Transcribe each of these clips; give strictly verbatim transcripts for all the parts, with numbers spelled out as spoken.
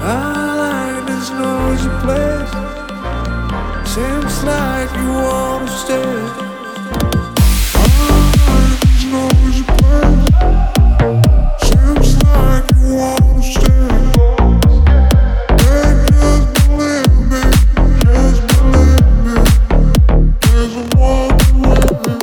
I like this noisy place. Seems like you wanna stay. I like this noisy place. Seems like you wanna stay. Hey, just believe me, just believe me. There's a walk away.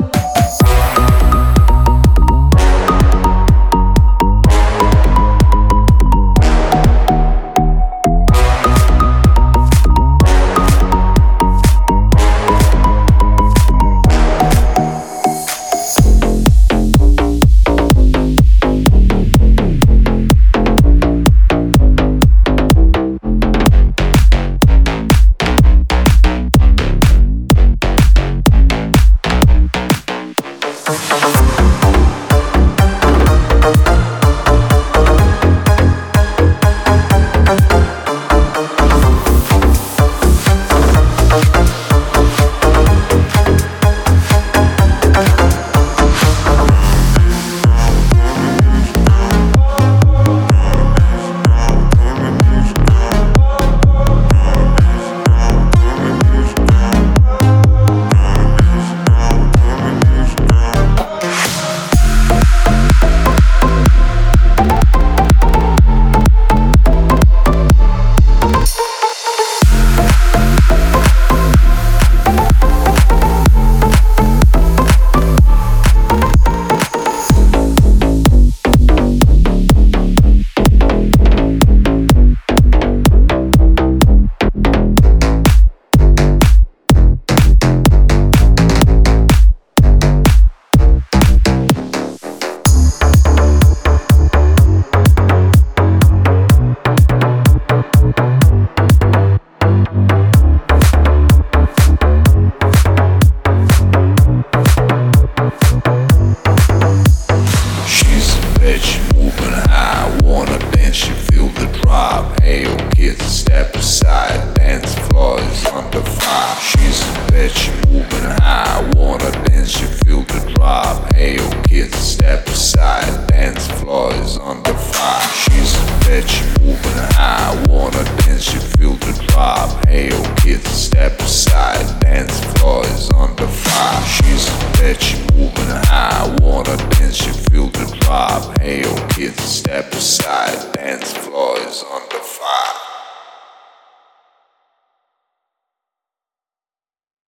Step aside, dance floor is under fire. She's a bitch, moving high. Wanna dance, you feel the drop. Hey yo kids, step aside, dance floor is under fire. She's a bitch, moving high. Wanna dance, you feel the drop. Hey yo kids, step aside, dance floor is under fire. She's a bitch, moving high. Wanna dance, you feel the drop. Hey yo kids, step aside, dance floor is under fire.